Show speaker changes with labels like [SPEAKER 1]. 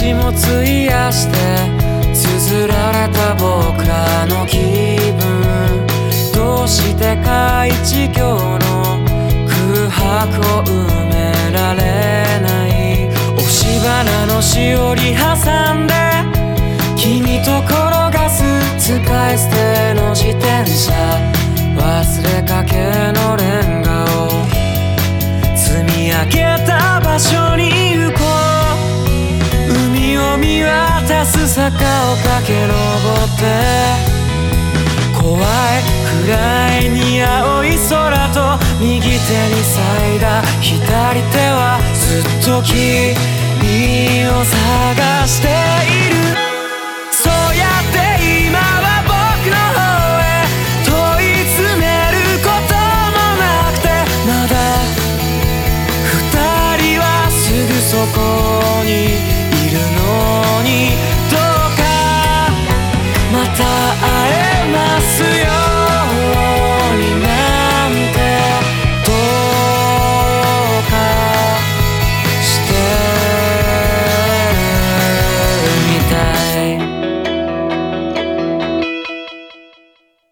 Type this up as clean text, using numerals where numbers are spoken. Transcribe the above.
[SPEAKER 1] 日も費やして綴られた僕らの気分、どうしてか一行の空白を埋められない。押し花のしおり挟んで君と転がす使い捨ての自転車、忘れかけのレンガを積み上げた場所に行こう。海を見渡す坂を駆け上って怖いくらいに青い空と右手に咲いた左手はずっと君を探している。そうやって今は僕の方へ問い詰めることもなくて、まだ二人はすぐそこ